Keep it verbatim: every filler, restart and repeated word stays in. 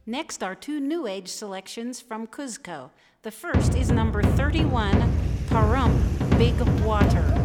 Next are two New Age selections from Cuzco. The first is number thirty-one, Pahrump, Big Water.